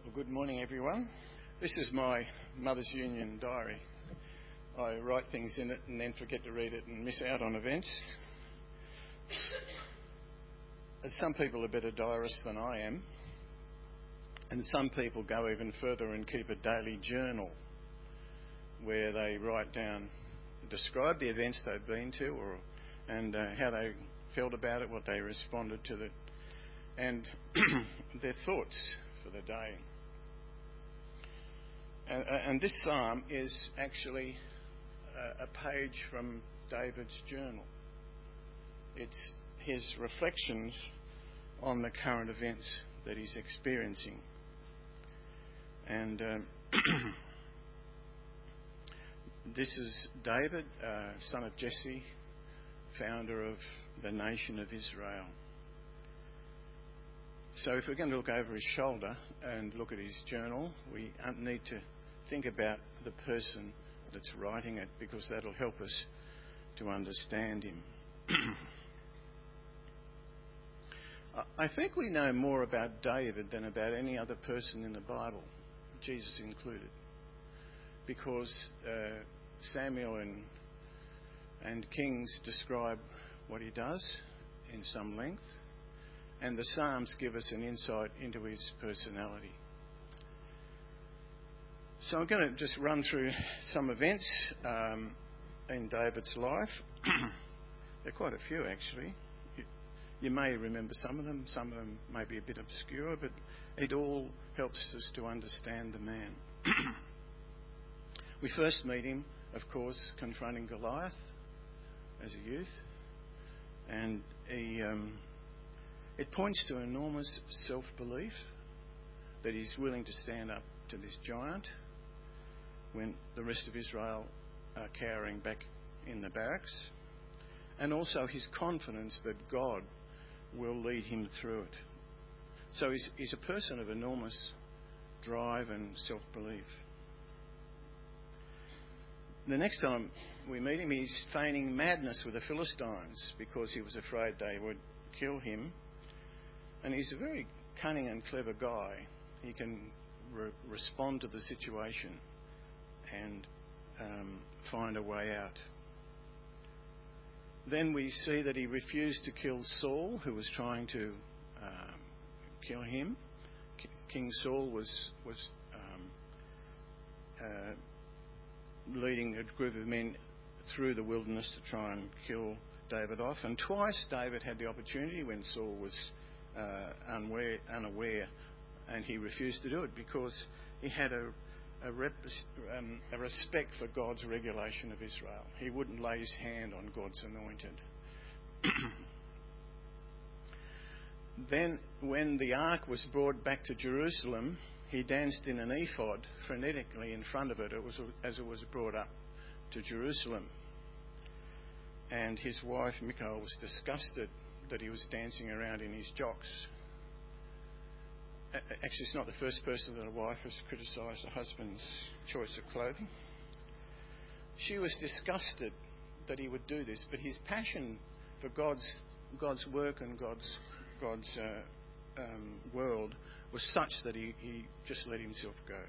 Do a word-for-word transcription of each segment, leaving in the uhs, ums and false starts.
Well, good morning, everyone. This is my Mother's Union diary. I write things in it and then forget to read it and miss out on events. Some people are better diarists than I am, and some people go even further and keep a daily journal where they write down, describe the events they've been to, or and uh, how they felt about it, what they responded to, the, and their thoughts for the day. And, and this psalm is actually a, a page from David's journal. It's his reflections on the current events that he's experiencing. And um, this is David, uh, son of Jesse, founder of the nation of Israel. So if we're going to look over his shoulder and look at his journal, we need to think about the person that's writing it, because that'll help us to understand him. I think we know more about David than about any other person in the Bible, Jesus included, because uh, Samuel and, and Kings describe what he does in some length, and the Psalms give us an insight into his personality. So I'm going to just run through some events um, in David's life. There are quite a few, actually. You, you may remember some of them. Some of them may be a bit obscure, but it all helps us to understand the man. We first meet him, of course, confronting Goliath as a youth. And he, um, it points to enormous self-belief that he's willing to stand up to this giant when the rest of Israel are cowering back in the barracks, and also his confidence that God will lead him through it. So he's, he's a person of enormous drive and self-belief. The next time we meet him, he's feigning madness with the Philistines because he was afraid they would kill him. And he's a very cunning and clever guy. He can re- respond to the situation and um, find a way out. Then we see that he refused to kill Saul, who was trying to um, kill him. K- King Saul was was um, uh, leading a group of men through the wilderness to try and kill David off. And twice David had the opportunity when Saul was uh, unaware, unaware, and he refused to do it because he had a A, rep, um, a respect for God's regulation of Israel. He wouldn't lay his hand on God's anointed. Then, when the ark was brought back to Jerusalem, he danced in an ephod frenetically in front of it, it was, as it was brought up to Jerusalem. And his wife, Michal, was disgusted that he was dancing around in his jocks. Actually, it's not the first person that a wife has criticised a husband's choice of clothing. She was disgusted that he would do this, but his passion for God's God's work and God's God's uh, um, world was such that he, he just let himself go.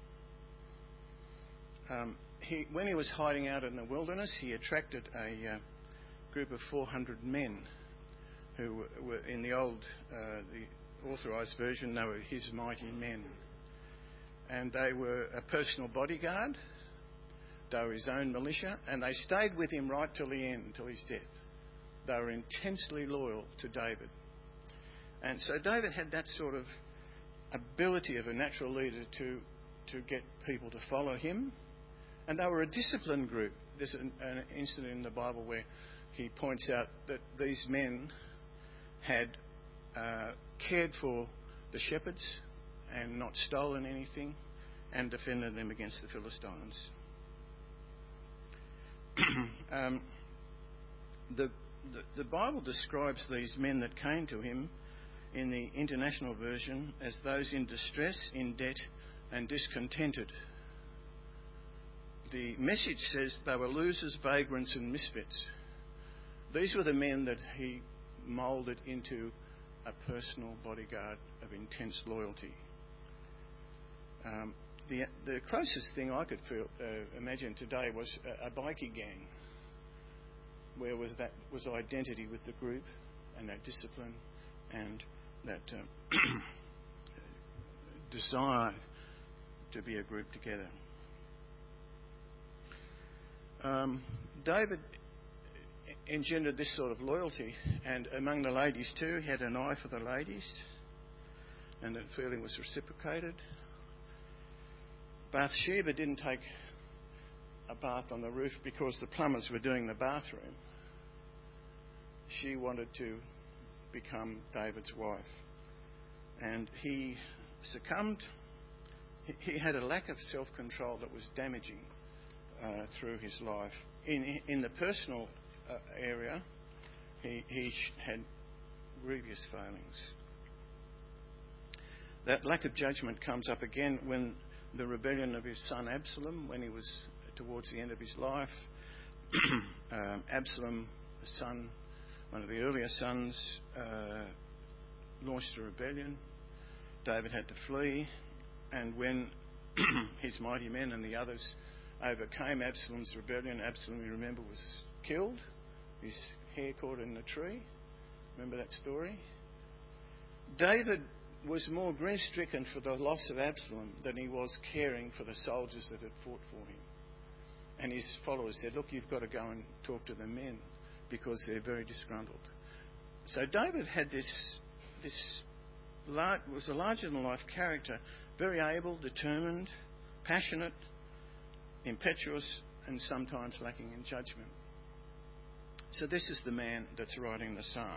Um, he, when he was hiding out in the wilderness, he attracted a uh, group of four hundred men who were in the old uh, the authorised version, they were his mighty men. And they were a personal bodyguard, they were his own militia, and they stayed with him right till the end, till his death. They were intensely loyal to David. And so David had that sort of ability of a natural leader to, to get people to follow him. And they were a disciplined group. There's an, an incident in the Bible where he points out that these men had uh, cared for the shepherds and not stolen anything and defended them against the Philistines. um, the, the, the Bible describes these men that came to him in the International Version as those in distress, in debt and discontented. The Message says they were losers, vagrants and misfits. These were the men that he moulded into a personal bodyguard of intense loyalty. Um, the the closest thing I could feel, uh, imagine today was a, a bikie gang, where was that was identity with the group and that discipline and that um, desire to be a group together. Um, David engendered this sort of loyalty, and among the ladies too, he had an eye for the ladies, and that feeling was reciprocated. Bathsheba didn't take a bath on the roof because the plumbers were doing the bathroom. She wanted to become David's wife, and he succumbed. He had a lack of self-control that was damaging uh, through his life. In in the personal uh, area, he, he had grievous failings. That lack of judgment comes up again when the rebellion of his son Absalom, when he was towards the end of his life. um, Absalom, the son, one of the earlier sons, uh, launched a rebellion. David had to flee, and when his mighty men and the others overcame Absalom's rebellion, Absalom, you remember, was killed. His hair caught in the tree. Remember that story? David was more grief-stricken for the loss of Absalom than he was caring for the soldiers that had fought for him. And his followers said, look, you've got to go and talk to the men because they're very disgruntled. So David had this, this large, was a larger-than-life character, very able, determined, passionate, impetuous, and sometimes lacking in judgment. So this is the man that's writing the psalm.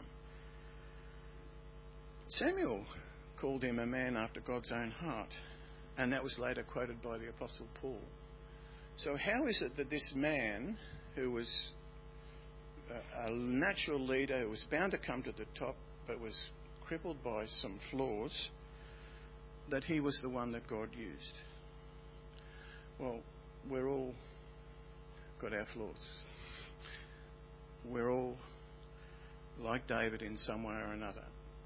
Samuel called him a man after God's own heart, and that was later quoted by the Apostle Paul. So how is it that this man, who was a, a natural leader, who was bound to come to the top, but was crippled by some flaws, that he was the one that God used? Well, we're all got our flaws. We're all like David in some way or another.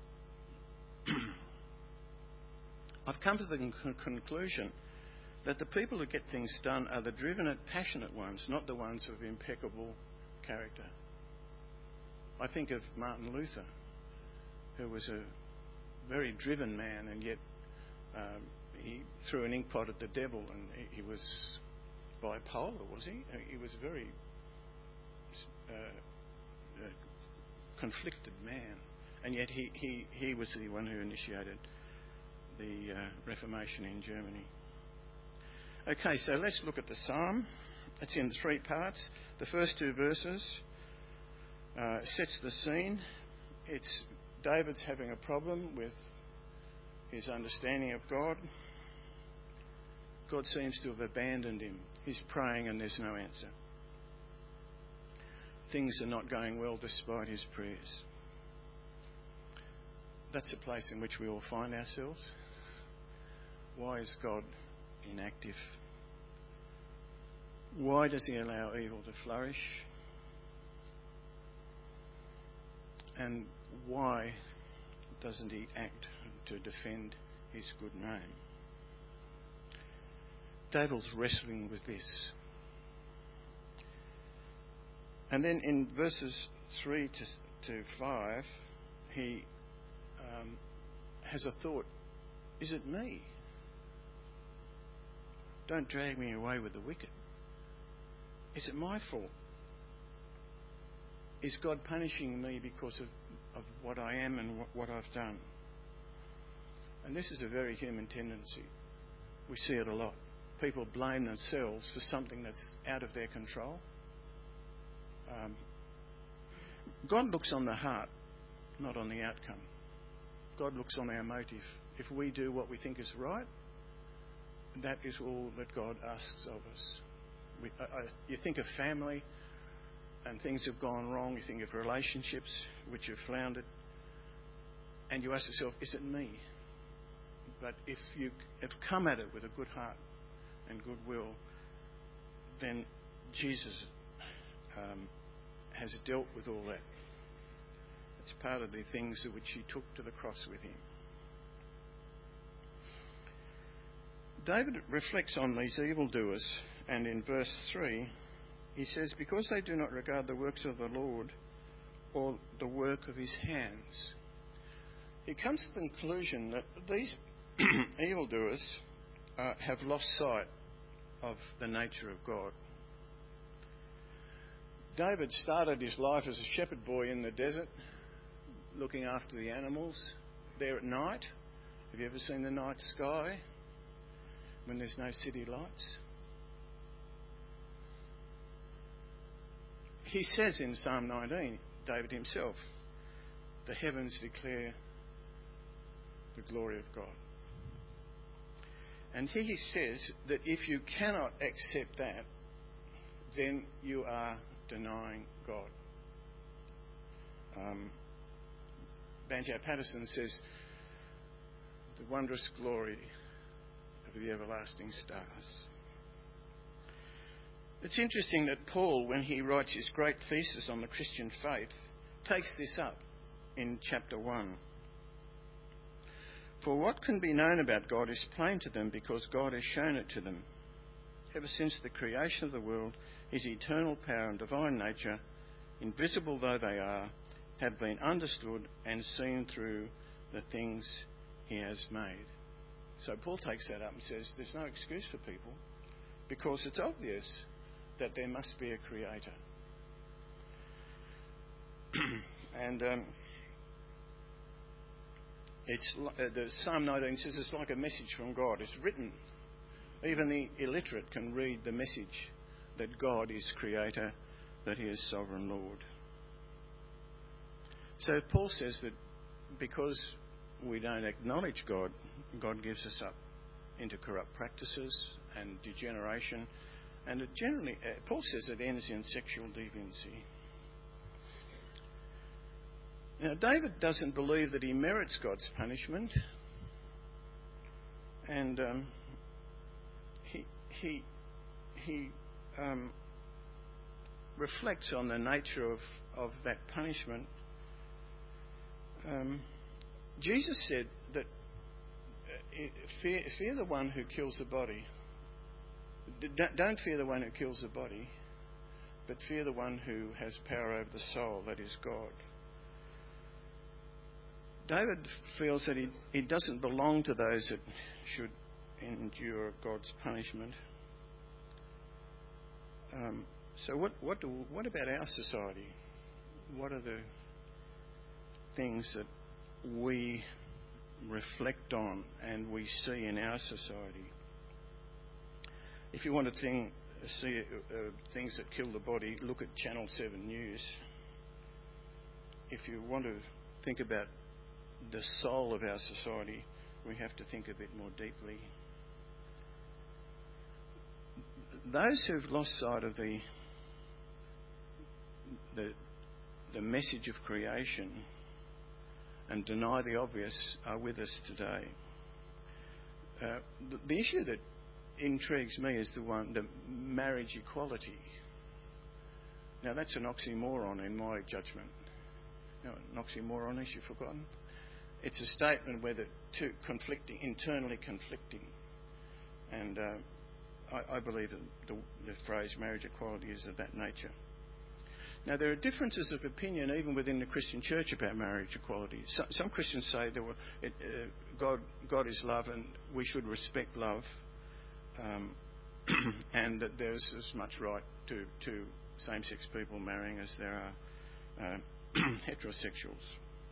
I've come to the con- conclusion that the people who get things done are the driven and passionate ones, not the ones of impeccable character. I think of Martin Luther, who was a very driven man, and yet um, he threw an ink pot at the devil, and he, he was bipolar, was he? He was a very uh, uh, conflicted man, and yet he, he, he was the one who initiated the uh, Reformation in Germany. Okay, so let's look at the psalm. It's in three parts. The first two verses uh, sets the scene. It's David's having a problem with his understanding of God. God seems to have abandoned him. He's praying and there's no answer. Things are not going well despite his prayers. That's a place in which we all find ourselves. Why is God inactive? Why does he allow evil to flourish? And why doesn't he act to defend his good name? David's wrestling with this. And then in verses three to, to five, he um, has a thought. Is it me? Don't drag me away with the wicked. Is it my fault? Is God punishing me because of, of what I am and what, what I've done? And this is a very human tendency. We see it a lot. People blame themselves for something that's out of their control. Um, God looks on the heart, not on the outcome. God looks on our motive. If we do what we think is right, that is all that God asks of us. We, uh, uh, you think of family and things have gone wrong. You think of relationships which have floundered. And you ask yourself, is it me? But if you have come at it with a good heart and goodwill, then Jesus um, has dealt with all that. It's part of the things which he took to the cross with him. David reflects on these evildoers, and in verse three, he says, because they do not regard the works of the Lord or the work of his hands. He comes to the conclusion that these evildoers uh, have lost sight of the nature of God. David started his life as a shepherd boy in the desert, looking after the animals there at night. Have you ever seen the night sky when there's no city lights? He says in Psalm nineteen, David himself, the heavens declare the glory of God. And he says that if you cannot accept that, then you are denying God. Um, Banjo Patterson says, the wondrous glory of the everlasting stars. It's interesting that Paul, when he writes his great thesis on the Christian faith, takes this up in chapter one. For what can be known about God is plain to them because God has shown it to them. Ever since the creation of the world, his eternal power and divine nature, invisible though they are, have been understood and seen through the things he has made. So Paul takes that up and says there's no excuse for people because it's obvious that there must be a creator. and um, it's uh, the Psalm nineteen says it's like a message from God. It's written. Even the illiterate can read the message that God is creator, that he is sovereign Lord. So Paul says that because we don't acknowledge God, God gives us up into corrupt practices and degeneration. And it generally, uh, Paul says it ends in sexual deviancy. Now, David doesn't believe that he merits God's punishment. And um, he, he, he um, reflects on the nature of, of that punishment. Um, Jesus said that uh, fear, fear the one who kills the body. Don't fear the one who kills the body, but fear the one who has power over the soul, that is God. David feels that he, he doesn't belong to those that should endure God's punishment. Um, so what, what, do, what about our society? What are the things that we reflect on and we see in our society? If you want to think, see uh, things that kill the body, look at Channel seven News. If you want to think about the soul of our society, we have to think a bit more deeply. Those who've lost sight of the the, the message of creation and deny the obvious are with us today. Uh, the, the issue that intrigues me is the one, the marriage equality. Now that's an oxymoron in my judgment. No, an oxymoron, is you've forgotten? It's a statement where the two conflicting, internally conflicting. And uh, I, I believe that the, the phrase marriage equality is of that nature. Now there are differences of opinion even within the Christian church about marriage equality. So, some Christians say there were, it, uh, God, God is love and we should respect love. Um, and that there's as much right to, to same-sex people marrying as there are uh, heterosexuals.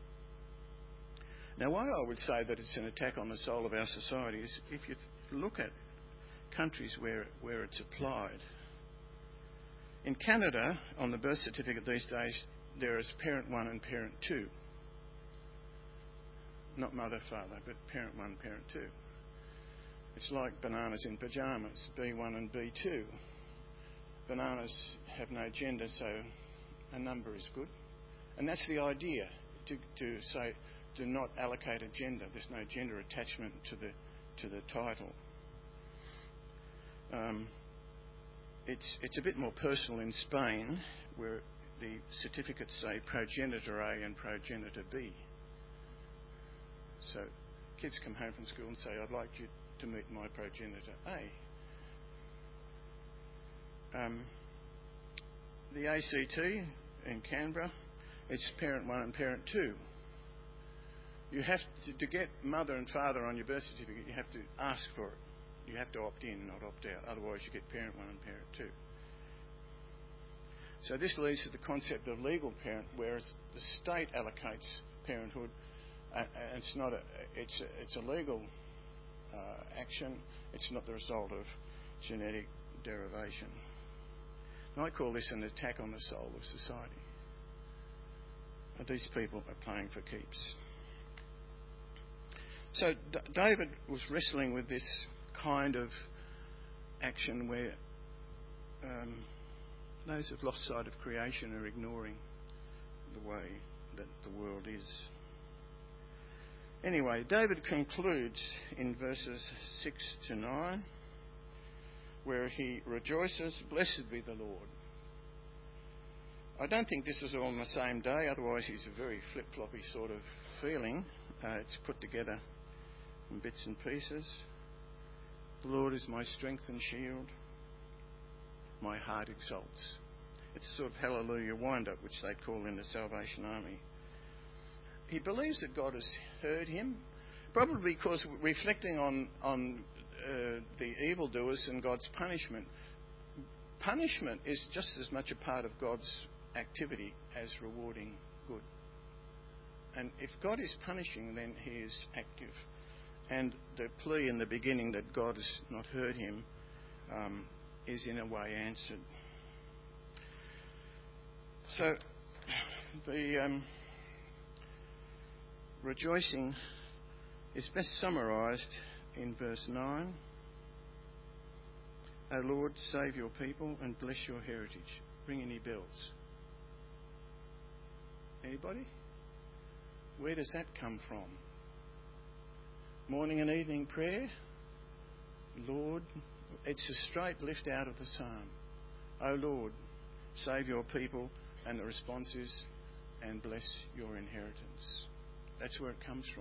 Now, why I would say that it's an attack on the soul of our society is if you th- look at countries where, where it's applied. In Canada, on the birth certificate these days, there is parent one and parent two. Not mother, father, but parent one, parent two. It's like bananas in pyjamas, B one and B two. Bananas have no gender, so a number is good. And that's the idea, to, to say, do not allocate a gender. There's no gender attachment to the to the title. Um, it's it's a bit more personal in Spain, where the certificates say progenitor A and progenitor B. So kids come home from school and say, I'd like you to meet my progenitor A. Um, the A C T in Canberra, it's parent one and parent two. You have to, to get mother and father on your birth certificate, you have to ask for it. You have to opt in, not opt out. Otherwise you get parent one and parent two. So this leads to the concept of legal parent, whereas the state allocates parenthood. Uh, it's not a, it's a, it's a legal uh, action. It's not the result of genetic derivation. And I call this an attack on the soul of society. And these people are playing for keeps. So D- David was wrestling with this kind of action where um, those who've lost sight of creation are ignoring the way that the world is. Anyway, David concludes in verses six to nine, where he rejoices, "Blessed be the Lord." I don't think this is all on the same day, otherwise he's a very flip-floppy sort of feeling. Uh, it's put together in bits and pieces. "The Lord is my strength and shield. My heart exalts." It's a sort of hallelujah wind-up, which they call in the Salvation Army. He believes that God has heard him, probably because reflecting on, on uh, the evildoers and God's punishment, punishment is just as much a part of God's activity as rewarding good. And if God is punishing, then he is active. And the plea in the beginning that God has not heard him um, is in a way answered. So the um, rejoicing is best summarised in verse nine. "O Lord, save your people and bless your heritage." Ring any bells? Anybody? Where does that come from? Morning and evening prayer? Lord, it's a straight lift out of the psalm. "O Lord, save your people," and the response is, "and bless your inheritance." That's where it comes from.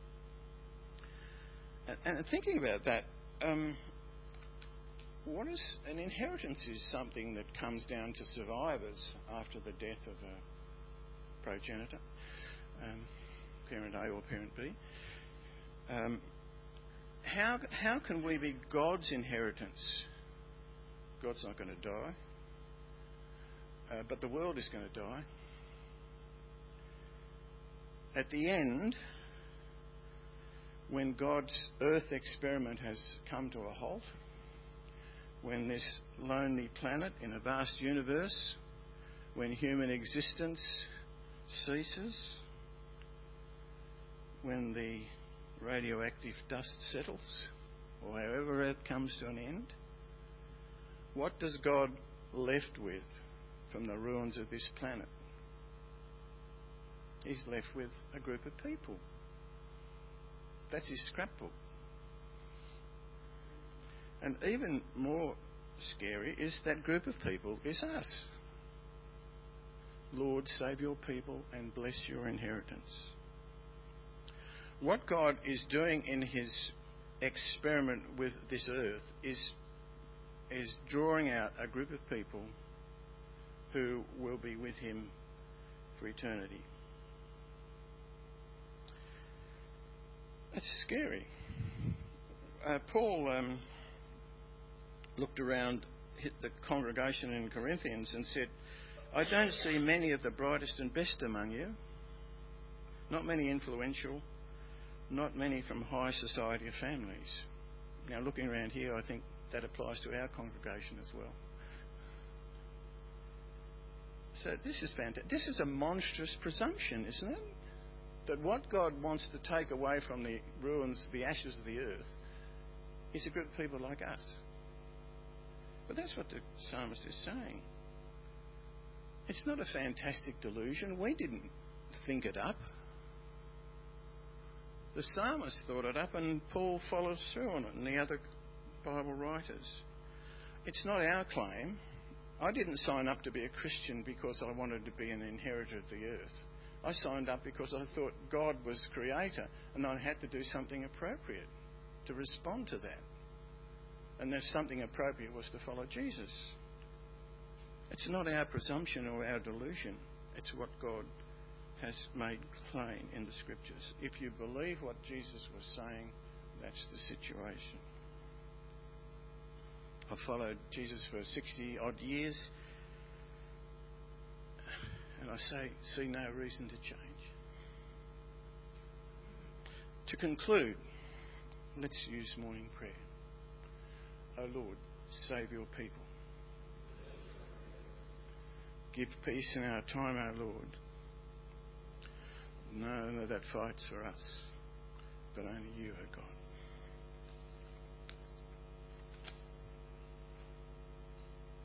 And, and thinking about that, um, what is an inheritance is something that comes down to survivors after the death of a progenitor, um, parent A or parent B. Um, how how can we be God's inheritance? God's not going to die, uh, but the world is going to die. At the end, when God's earth experiment has come to a halt, when this lonely planet in a vast universe, when human existence ceases, when the radioactive dust settles, or however it comes to an end, what does God left with from the ruins of this planet? He's left with a group of people. That's his scrapbook. And even more scary is that group of people is us. Lord, save your people and bless your inheritance. What God is doing in his experiment with this earth is, is drawing out a group of people who will be with him for eternity. That's scary. Uh, Paul um, looked around hit the congregation in Corinthians and said, "I don't see many of the brightest and best among you. Not many influential, not many from high society of families." Now, looking around here, I think that applies to our congregation as well. So this is fantastic. This is a monstrous presumption, isn't it? That what God wants to take away from the ruins, the ashes of the earth, is a group of people like us. But that's what the psalmist is saying. It's not a fantastic delusion. We didn't think it up. The psalmist thought it up, and Paul follows through on it, and the other Bible writers. It's not our claim. I didn't sign up to be a Christian because I wanted to be an inheritor of the earth. I signed up because I thought God was creator and I had to do something appropriate to respond to that. And that something appropriate was to follow Jesus. It's not our presumption or our delusion. It's what God has made plain in the Scriptures. If you believe what Jesus was saying, that's the situation. I followed Jesus for sixty odd years, and I say, see no reason to change. To conclude, let's use morning prayer. O Lord, save your people. Give peace in our time, O Lord. No, no, that fights for us, but only you, O God.